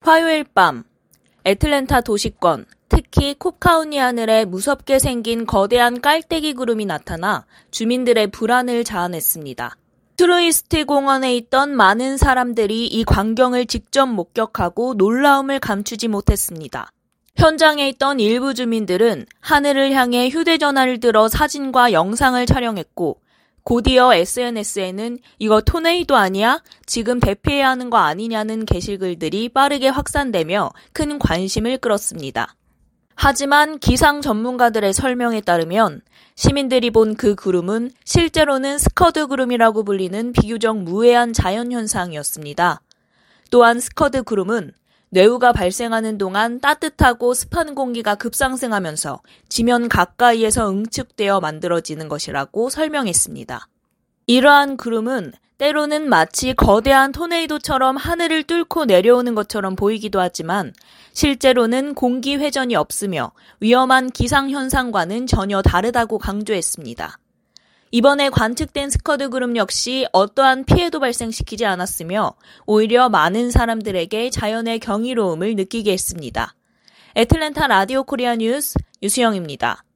화요일 밤 애틀랜타 도시권, 특히 콥 카운티 하늘에 무섭게 생긴 거대한 깔때기 구름이 나타나 주민들의 불안을 자아냈습니다. 트루이스트 공원에 있던 많은 사람들이 이 광경을 직접 목격하고 놀라움을 감추지 못했습니다. 현장에 있던 일부 주민들은 하늘을 향해 휴대전화를 들어 사진과 영상을 촬영했고, 곧이어 SNS에는 이거 토네이도 아니야? 지금 대피해야 하는 거 아니냐는 게시글들이 빠르게 확산되며 큰 관심을 끌었습니다. 하지만 기상 전문가들의 설명에 따르면 시민들이 본 그 구름은 실제로는 스커드 구름이라고 불리는 비교적 무해한 자연현상이었습니다. 또한 스커드 구름은 뇌우가 발생하는 동안 따뜻하고 습한 공기가 급상승하면서 지면 가까이에서 응축되어 만들어지는 것이라고 설명했습니다. 이러한 구름은 때로는 마치 거대한 토네이도처럼 하늘을 뚫고 내려오는 것처럼 보이기도 하지만 실제로는 공기 회전이 없으며 위험한 기상현상과는 전혀 다르다고 강조했습니다. 이번에 관측된 스커드 구름 역시 어떠한 피해도 발생시키지 않았으며 오히려 많은 사람들에게 자연의 경이로움을 느끼게 했습니다. 애틀랜타 라디오 코리아 뉴스 유수영입니다.